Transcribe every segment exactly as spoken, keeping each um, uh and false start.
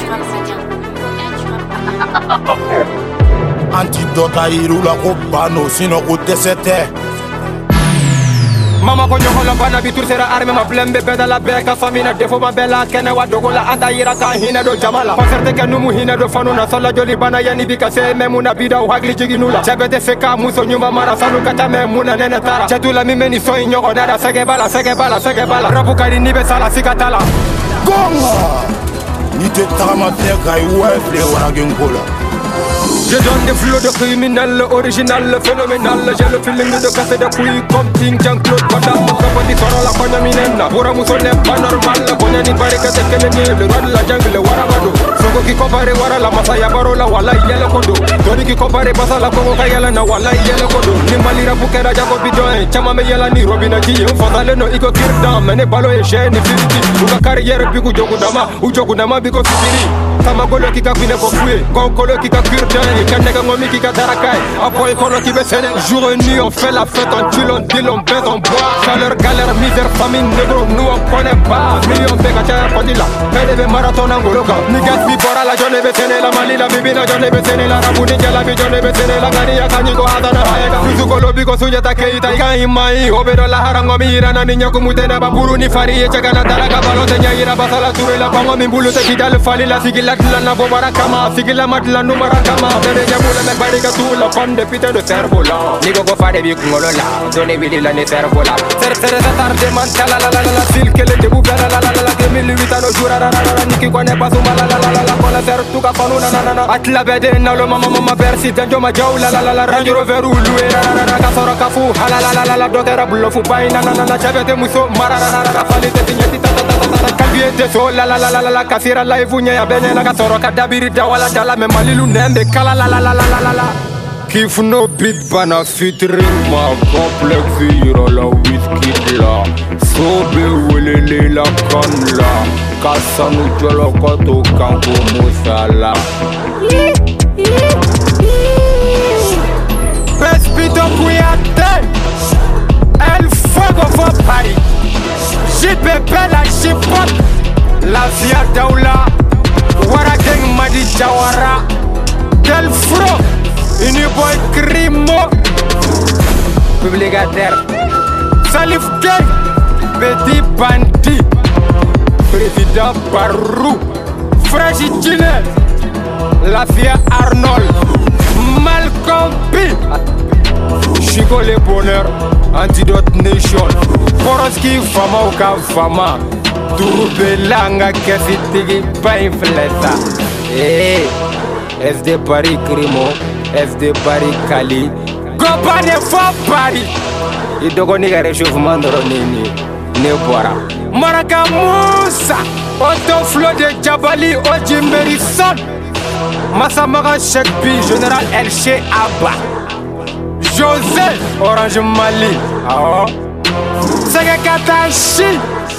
Antidote a irula ko bano sino ko desete. Mama ko nyokola bana bitur sera arme ma blembe beda la beka famina defo ma bela kene wa dogola anda yira ka hina do jamala concerte ke numu hina do fanuna sala joli bana yani bika se memuna bida o hagli jiginula chabete feka muso nyuma mara sanu kata memuna nene tara chatula mimeni so nyoko dada sege bala sege bala sege bala rabu kari nibe sala sikatala gonga ni te tama te kai wefle wara gengola. Je donne des flots de criminel, original, phénoménal. J'ai le feeling de casser des couilles comme King Jean-Claude Van Damme. Kapati soro la konya minena, bora muso n'est pas normal. Konya ni pare que c'est que le nier, le roi de la jungle, warabado. Soko qui compare wara la masa ya barola, wala yele kodo. Doni qui compare basa la kongo kayala na wala yele kodo. Ni malira bukera jago bidon, chama me yela ni robina ji. Fondale no iko kirdam, mene balo e sheni fifty. Uka carrière biku jogu dama, u jogu dama biko fifiri. Sama golo kika kwine ko fouye, gon kolo kika kurdan. Kanega ngomi kika tarakai, apoy kono ki besene. Jour et nuit on fait la fête, on tue, on deal, on baise, on boit. Chaleur, galère, misère, famine, négro, nous on connaît pas. Million bega chaya kodila, pedeve marathon angoloka. Nigas mi bora la jone besene, la mali la bibi la jone besene, la rabu ninja la bi jone besene, la gani ya kanyigo hadana haega. Kuzuko lobi ko sunya takeita, ika imai, obedo la harango mi irana ninya kumutena baburu ni fari ye chagana talaga balote nya ira basala ture la bango mi bulu te kidal fali la sigila la bobara kama, sigila matla numara kama. Nyamula me barika tout la femme de putain de cerf-volant. Nigo go fare bi kungolola, donne bi la ne cerf-volant. Ser ser tarde mantala la la la la sil que le debu la la la la la que mille huit ans jura la la la niki kone basu la la la la la kola ser tu ka fanu na na na atla bede na lo mama mama versi danjo ma jaw la la la la range rover ulu la la la ka soro ka fu la la la la la dokera bullo fu bai na na na chabete muso mara la la la fali te tinyati ta ta ta ta kalbie de so la la la la la kasira live nya ya bene la ka soro ka dabiri dawala dala me malilu nembe kala la la la la la la la. Kif no beat bana featuring ma complexe hiro la whisky la. Sobe welele la kan la. Kasanu jolo koto kanko musala. Pespito kuyate. El fuego for Paris. J P P la chipot. La via daula. Wara geng madi jawara. Del fro, une boy crimo, publicataire, Salif Gang, petit bandit, président Barrou, Fragile, la fille Arnold, Malcolm P, Chico le bonheur, Antidote Nation, Poroski Fama Oka Fama, Tourbe Langa Kefitigi Painfleta. Hey. S D Paris Crimo, S D Paris Cali. Compagnie for Paris. Il doit y avoir un réchauffement de Ronini. Nebora. Maraka Moussa. Autoflow de Djabali Ojimerison. Massamara Chekpi, Général Elche Abba. José Orange Mali. Ah. Sega Katashi.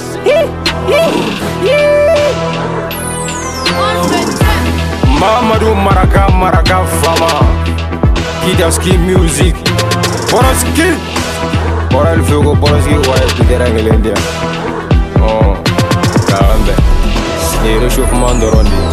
Mamadou Maraka Maraka Fama Kidaski Music Boroski Boral Fugo Boroski ouais Peter Angelendia. Oh Karambe. Et réchauffement de Rondi.